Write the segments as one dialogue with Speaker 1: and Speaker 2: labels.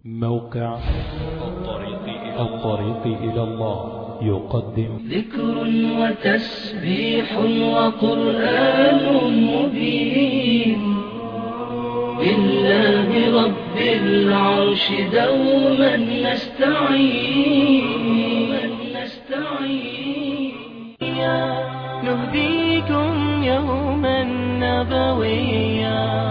Speaker 1: موقع الطريق إلى الله يقدم
Speaker 2: ذكر وتسبيح وقرآن مبين لله رب العرش دوما نستعين نهديكم يوما نبويا.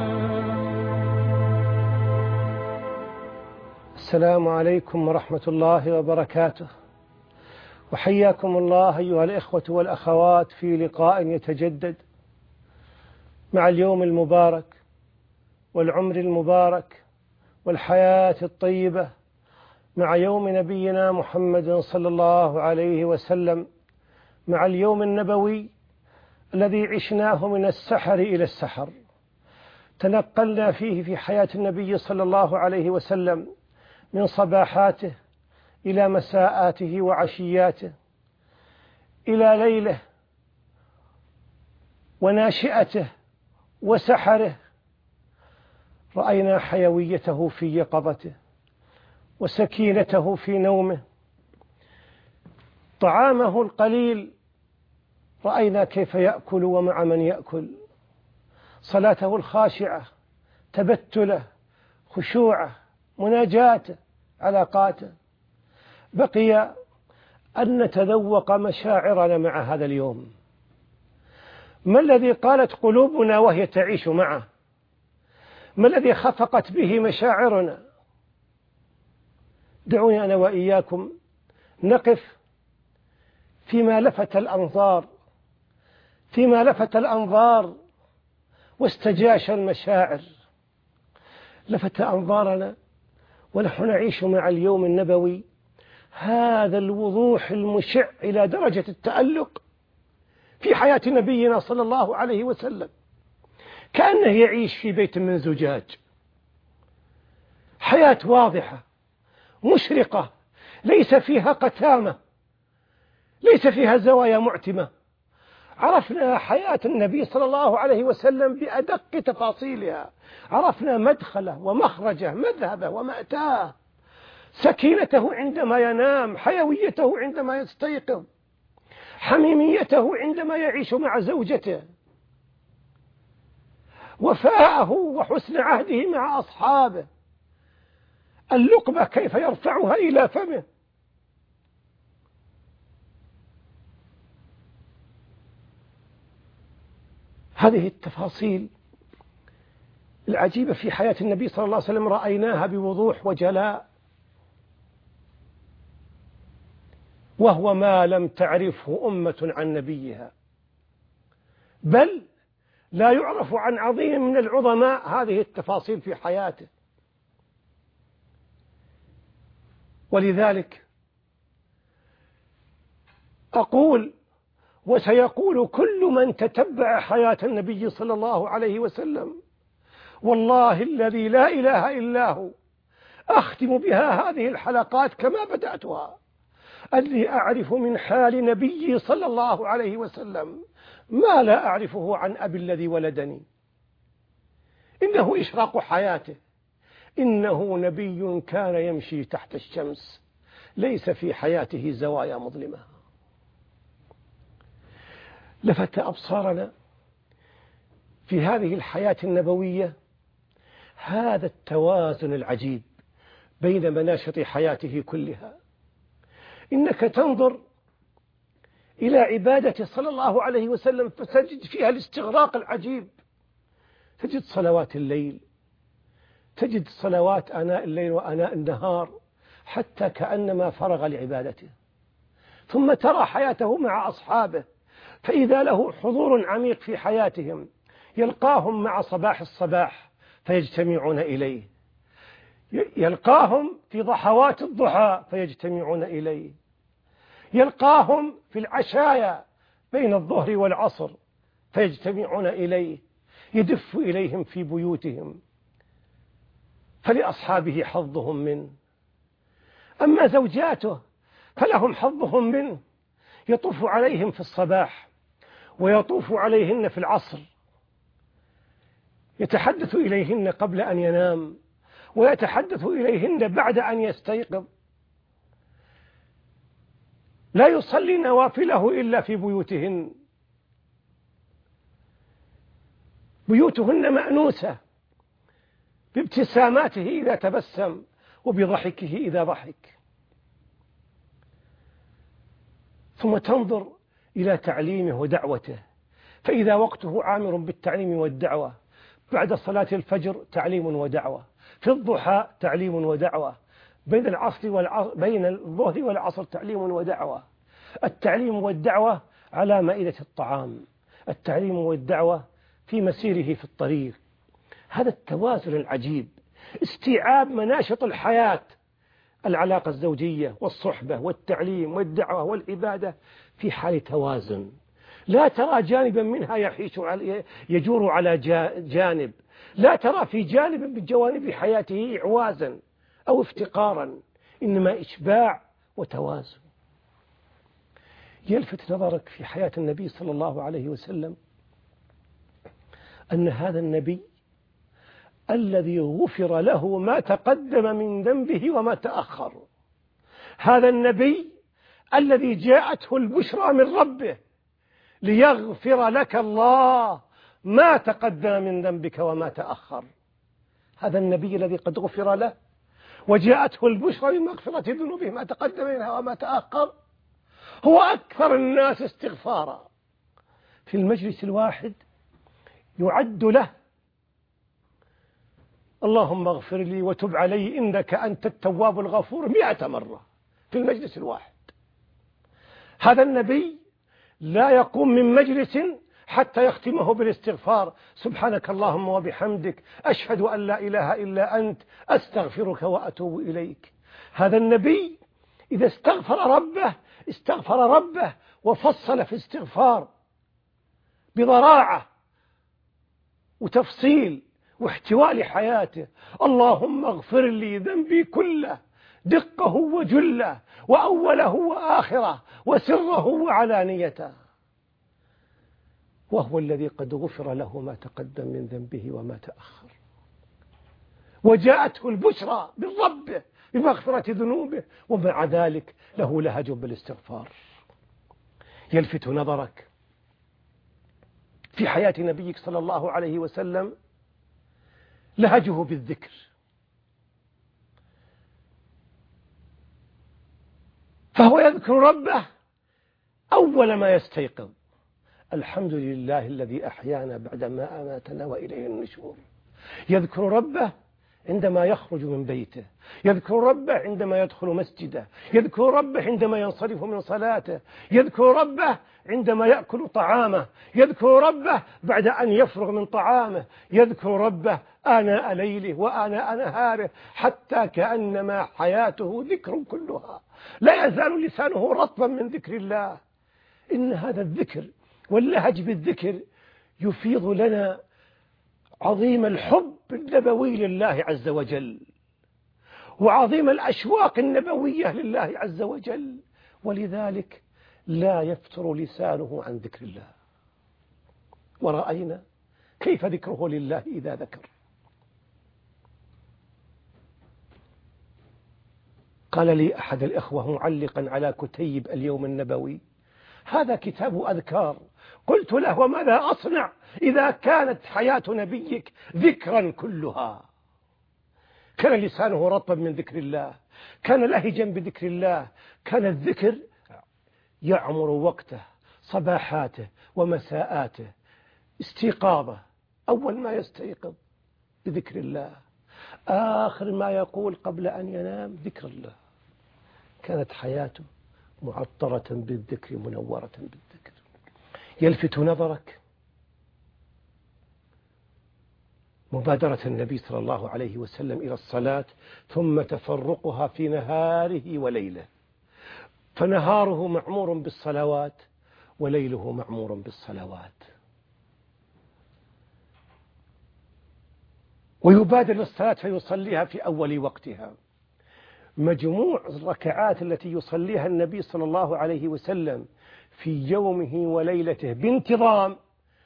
Speaker 3: السلام عليكم ورحمة الله وبركاته، وحياكم الله أيها الإخوة والأخوات في لقاء يتجدد مع اليوم المبارك والعمر المبارك والحياة الطيبة مع يوم نبينا محمد صلى الله عليه وسلم، مع اليوم النبوي الذي عشناه من السحر إلى السحر، تنقلنا فيه في حياة النبي صلى الله عليه وسلم من صباحاته إلى مساءاته وعشياته، إلى ليله وناشئته وسحره. رأينا حيويته في يقظته وسكينته في نومه، طعامه القليل رأينا كيف يأكل ومع من يأكل، صلاته الخاشعة، تبتله، خشوعه، مناجاته، علاقاته. بقي أن نتذوق مشاعرنا مع هذا اليوم. ما الذي قالت قلوبنا وهي تعيش معه؟ ما الذي خفقت به مشاعرنا؟ دعوني أنا وإياكم نقف فيما لفت الأنظار واستجاش المشاعر. لفت أنظارنا ونحن نعيش مع اليوم النبوي هذا الوضوح المشع إلى درجة التألق في حياة نبينا صلى الله عليه وسلم، كأنه يعيش في بيت من زجاج. حياة واضحة مشرقة، ليس فيها قتامة، ليس فيها زوايا معتمة. عرفنا حياة النبي صلى الله عليه وسلم بأدق تفاصيلها، عرفنا مدخله ومخرجه، مذهبه ومأتاه، سكينته عندما ينام، حيويته عندما يستيقظ، حميميته عندما يعيش مع زوجته، وفاءه وحسن عهده مع أصحابه، اللقمة كيف يرفعها إلى فمه. هذه التفاصيل العجيبة في حياة النبي صلى الله عليه وسلم رأيناها بوضوح وجلاء، وهو ما لم تعرفه أمة عن نبيها، بل لا يعرف عن عظيم من العظماء هذه التفاصيل في حياته. ولذلك أقول وسيقول كل من تتبع حياة النبي صلى الله عليه وسلم، والله الذي لا إله إلا هو، أختم بها هذه الحلقات كما بدأتها، أني أعرف من حال نبي صلى الله عليه وسلم ما لا أعرفه عن أبي الذي ولدني. إنه إشراق حياته، إنه نبي كان يمشي تحت الشمس، ليس في حياته زوايا مظلمة. لفت أبصارنا في هذه الحياة النبوية هذا التوازن العجيب بين مناشط حياته كلها. إنك تنظر إلى عبادة صلى الله عليه وسلم فتجد فيها الاستغراق العجيب، تجد صلوات الليل، تجد صلوات آناء الليل وآناء النهار، حتى كأنما فرغ لعبادته. ثم ترى حياته مع أصحابه، فإذا له حضور عميق في حياتهم، يلقاهم مع صباح الصباح فيجتمعون إليه، يلقاهم في ضحوات الضحى فيجتمعون إليه، يلقاهم في العشايا بين الظهر والعصر فيجتمعون إليه، يدف إليهم في بيوتهم، فلأصحابه حظهم منه. أما زوجاته فلهم حظهم منه، يطوف عليهم في الصباح ويطوف عليهن في العصر، يتحدث إليهن قبل أن ينام، ويتحدث إليهن بعد أن يستيقظ، لا يصلي نوافله إلا في بيوتهن، بيوتهن مأنوسة بابتساماته إذا تبسم وبضحكه إذا ضحك. ثم تنظر إلى تعليمه ودعوته، فإذا وقته عامر بالتعليم والدعوة، بعد صلاة الفجر تعليم ودعوة، في الضحى تعليم ودعوة، بين الظهر والعصر تعليم ودعوة. التعليم والدعوة على مائدة الطعام، التعليم والدعوة في مسيره في الطريق. هذا التوازن العجيب، استيعاب مناشط الحياة، العلاقة الزوجية والصحبة والتعليم والدعوة والعبادة في حال توازن. لا ترى جانبا منها يجور على جانب، لا ترى في جانب من جوانب حياته إعوازا أو افتقارا، إنما إشباع وتوازن. يلفت نظرك في حياة النبي صلى الله عليه وسلم أن هذا النبي الذي غفر له ما تقدم من ذنبه وما تأخر، هذا النبي الذي جاءته البشرى من ربه ليغفر لك الله ما تقدم من ذنبك وما تأخر، هذا النبي الذي قد غفر له وجاءته البشرى بمغفرة ذنوبه ما تقدم منها وما تأخر، هو أكثر الناس استغفارا. في المجلس الواحد يعد له اللهم اغفر لي وتب علي إنك أنت التواب الغفور 100 مرة في المجلس الواحد. هذا النبي لا يقوم من مجلس حتى يختمه بالاستغفار، سبحانك اللهم وبحمدك أشهد أن لا إله إلا أنت أستغفرك وأتوب إليك. هذا النبي إذا استغفر ربه وفصل في استغفار بضراعة وتفصيل واحتواء لحياته، اللهم اغفر لي ذنبي كله دقه وجله وأوله وآخره وسره وعلانيته، وهو الذي قد غفر له ما تقدم من ذنبه وما تأخر، وجاءته البشرى من ربه بمغفرة ذنوبه، ومع ذلك له لهج بالاستغفار. يلفت نظرك في حياة نبيك صلى الله عليه وسلم لهجه بالذكر، فهو يذكر ربه أول ما يستيقظ، الحمد لله الذي أحيانا بعدما أماتنا وإليه النشور. يذكر ربه عندما يخرج من بيته، يذكر ربه عندما يدخل مسجده، يذكر ربه عندما ينصرف من صلاته، يذكر ربه عندما يأكل طعامه، يذكر ربه بعد أن يفرغ من طعامه، يذكر ربه آناء ليله وآناء نهاره، حتى كأنما حياته ذكر كلها، لا يزال لسانه رطبا من ذكر الله. إن هذا الذكر واللهج بالذكر يفيض لنا عظيم الحب النبوي لله عز وجل، وعظيم الأشواق النبوية لله عز وجل، ولذلك لا يفتر لسانه عن ذكر الله. ورأينا كيف ذكره لله إذا ذكر. قال لي أحد الإخوة معلقا على كتيب اليوم النبوي: هذا كتاب أذكار. قلت له: وماذا أصنع إذا كانت حياة نبيك ذكرا كلها؟ كان لسانه رطبا من ذكر الله، كان لهجا بذكر الله، كان الذكر يعمر وقته، صباحاته ومساءاته، استيقاظه أول ما يستيقظ بذكر الله، آخر ما يقول قبل أن ينام ذكر الله. كانت حياته معطرة بالذكر، منورة بالذكر. يلفت نظرك مبادرة النبي صلى الله عليه وسلم إلى الصلاة، ثم تفرقها في نهاره وليله، فنهاره معمور بالصلوات وليله معمور بالصلوات. ويبادر للصلاة فيصليها في أول وقتها. مجموع الركعات التي يصليها النبي صلى الله عليه وسلم في يومه وليلته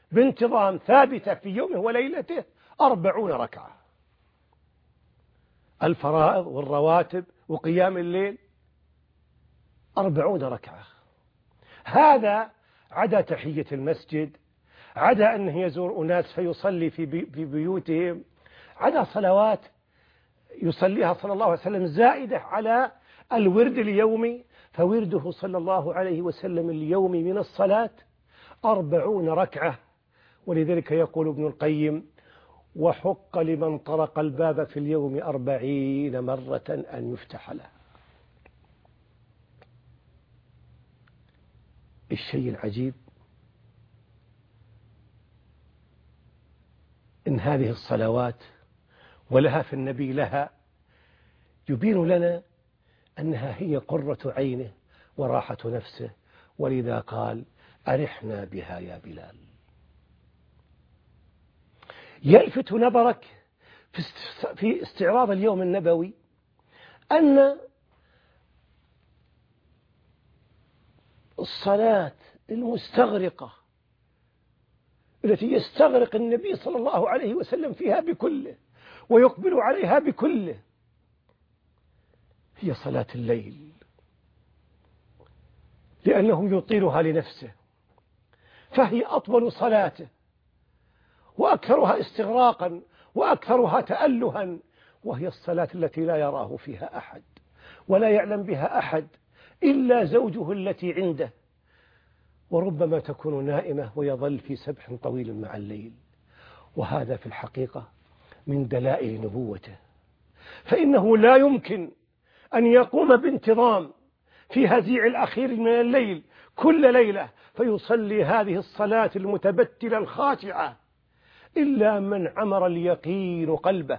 Speaker 3: بانتظام ثابتة في يومه وليلته 40 ركعة. الفرائض والرواتب وقيام الليل 40 ركعة. هذا عدا تحية المسجد، عدا أنه يزور أناس فيصلي في بيوتهم، عدا صلوات يصليها صلى الله عليه وسلم زائدة على الورد اليومي. فورده صلى الله عليه وسلم اليومي من الصلاة 40 ركعة. ولذلك يقول ابن القيم: وحق لمن طرق الباب في اليوم 40 مرة أن يفتح له. الشيء العجيب إن هذه الصلوات ولها في النبي لها يبين لنا أنها هي قرة عينه وراحة نفسه، ولذا قال: أرحنا بها يا بلال. يلفت نظرك في استعراض اليوم النبوي أن الصلاة المستغرقة التي يستغرق النبي صلى الله عليه وسلم فيها بكله ويقبل عليها بكله هي صلاة الليل، لأنه يطيلها لنفسه، فهي أطول صلاته وأكثرها استغراقا وأكثرها تألها، وهي الصلاة التي لا يراه فيها أحد ولا يعلم بها أحد إلا زوجه التي عنده، وربما تكون نائمة ويظل في سبح طويل مع الليل. وهذا في الحقيقة من دلائل نبوته، فإنه لا يمكن أن يقوم بانتظام في هزيع الأخير من الليل كل ليلة فيصلي هذه الصلاة المتبتلة الخاشعة إلا من عمر اليقين قلبه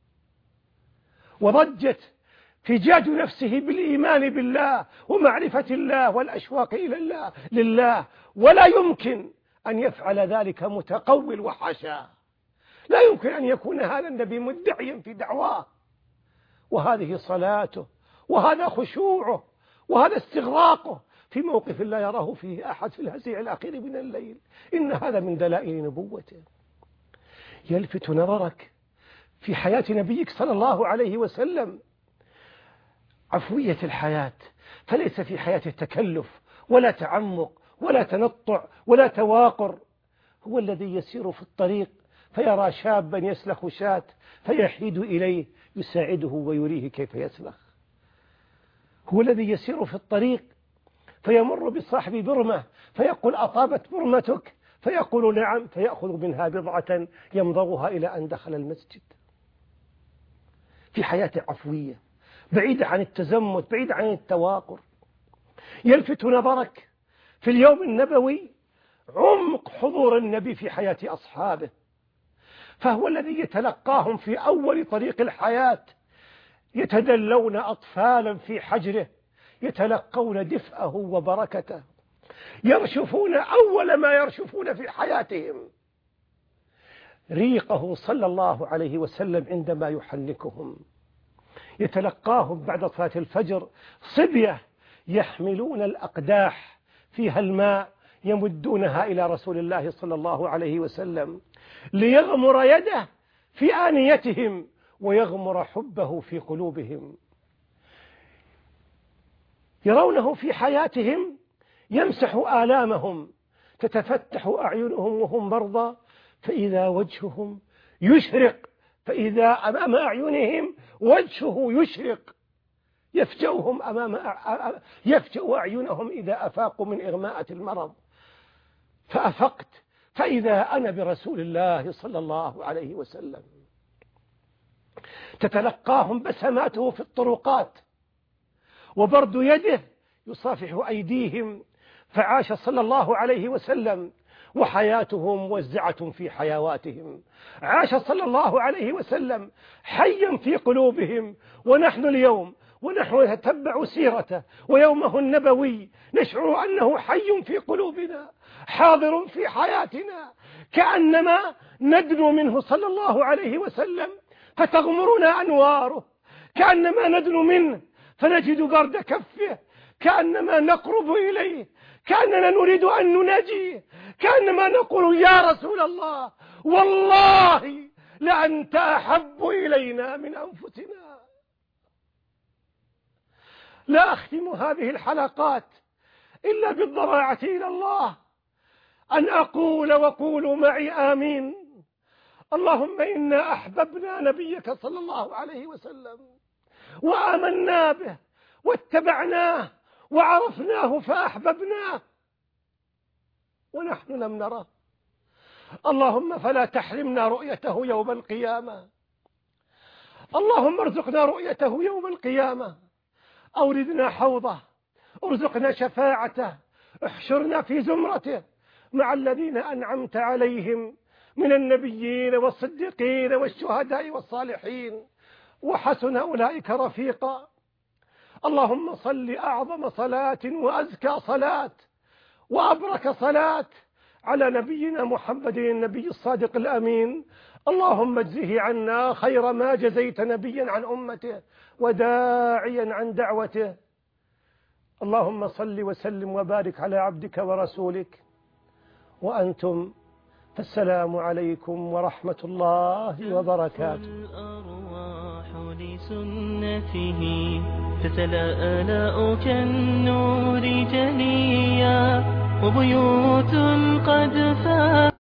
Speaker 3: وضجت فجاج نفسه بالإيمان بالله ومعرفة الله والأشواق إلى الله لله. ولا يمكن أن يفعل ذلك متقول وحاشاه، لا يمكن أن يكون هذا النبي مدعيا في دعواه، وهذه صلاته وهذا خشوعه وهذا استغراقه في موقف لا يراه فيه أحد في الهزيع الأخير من الليل. إن هذا من دلائل نبوته. يلفت نظرك في حياة نبيك صلى الله عليه وسلم عفوية الحياة، فليس في حياته تكلف ولا تعمق ولا تنطع ولا تواقر. هو الذي يسير في الطريق فيرى شابا يسلخ شاة فيحيد إليه يساعده ويريه كيف يسلخ. هو الذي يسير في الطريق فيمر بصاحب برمة فيقول: أطابت برمتك؟ فيقول: نعم، فيأخذ منها بضعة يمضغها إلى أن دخل المسجد. في حياته عفوية بعيدة عن التزمت، بعيدة عن التواقر. يلفت نظرك في اليوم النبوي عمق حضور النبي في حياة أصحابه، فهو الذي يتلقاهم في أول طريق الحياة، يتدلون أطفالا في حجره يتلقون دفئه وبركته، يرشفون أول ما يرشفون في حياتهم ريقه صلى الله عليه وسلم عندما يحنكهم. يتلقاهم بعد صلاة الفجر صبية يحملون الأقداح فيها الماء يمدونها إلى رسول الله صلى الله عليه وسلم ليغمر يده في آنيتهم ويغمر حبه في قلوبهم. يرونه في حياتهم يمسح آلامهم، تتفتح أعينهم وهم مرضى فإذا وجههم يشرق، فإذا أمام أعينهم وجهه يشرق، يفجأ أعينهم إذا أفاقوا من إغماءة المرض. فأفقت فإذا أنا برسول الله صلى الله عليه وسلم. تتلقاهم بسماته في الطرقات وبرد يده يصافح أيديهم. فعاش صلى الله عليه وسلم وحياته موزعة في حيواتهم. عاش صلى الله عليه وسلم حيا في قلوبهم. ونحن اليوم ونحن نتبع سيرته ويومه النبوي نشعر أنه حي في قلوبنا حاضر في حياتنا، كأنما ندنو منه صلى الله عليه وسلم فتغمرنا أنواره، كأنما ندنو منه فنجد برد كفه، كأنما نقرب إليه، كأننا نريد أن نناجيه، كأنما نقول: يا رسول الله والله لأنت أحب إلينا من أنفسنا. لا أختم هذه الحلقات إلا بالضراعة إلى الله أن أقول وقولوا معي آمين. اللهم إنا أحببنا نبيك صلى الله عليه وسلم وآمنا به واتبعناه وعرفناه فأحببناه ونحن لم نراه. اللهم فلا تحرمنا رؤيته يوم القيامة. اللهم ارزقنا رؤيته يوم القيامة. أوردنا حوضه، ارزقنا شفاعته، احشرنا في زمرته مع الذين أنعمت عليهم من النبيين والصديقين والشهداء والصالحين وحسن أولئك رفيقا. اللهم صل أعظم صلاة وأزكى صلاة وأبرك صلاة على نبينا محمد النبي الصادق الأمين. اللهم اجزه عنا خير ما جزيت نبيا عن أمته وداعيا عن دعوته. اللهم صل وسلم وبارك على عبدك ورسولك. وأنتم فالسلام عليكم ورحمة الله وبركاته.
Speaker 2: الأرواح لسنته تتلألأ كالنور جليا وبيوت قد فات